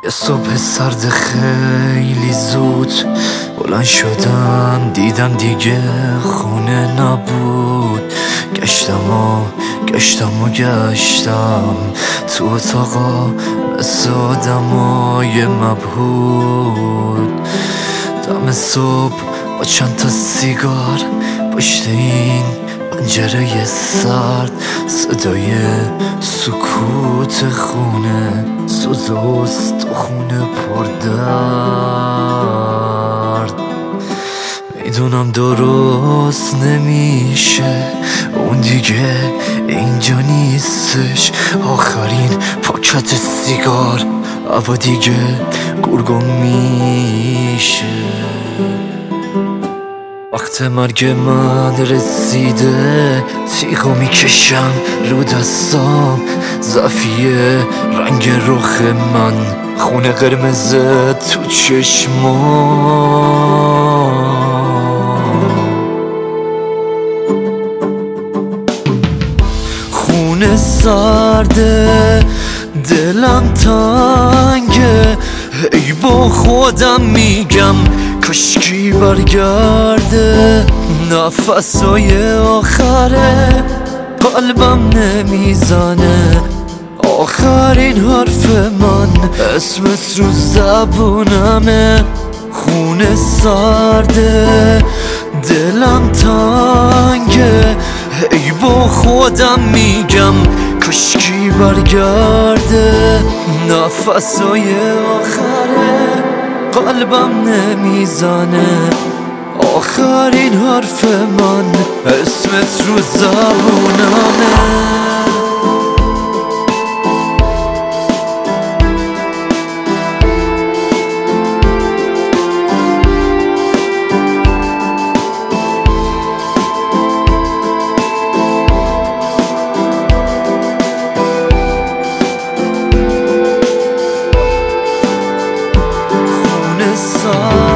یه صبح سرد خیلی زود بلند شدم، دیدم دیگه خونه نبود. گشتم و گشتم تو اتاقا مثل آدمای مبهود. دم صبح با چند تا سیگار پشت این پنجره سرد، صدای سکوت خونه، سوز استخونه پر درد. میدونم درست نمیشه، اون دیگه اینجا نیستش. آخرین پاکت سیگار هوا دیگه گرگم میشه. وقت مرگ من رسیده، تیغو میکشم رو دستام، ضعفیه رنگ رخ من، خونه قرمز تو چشمام. خونه سرده، دلم تنگه، ای با خودم میگم کاشکی برگرده. نفسای آخره قلبم نمیزنه، آخرین حرف من اسمت رو زبونمه. خونه سرده، دلم تنگه، ای با خودم میگم کاشکی برگرده. نفسای آخره قلبم نمیزنه، آخرین حرف من اسمت رو زبونمه. خونه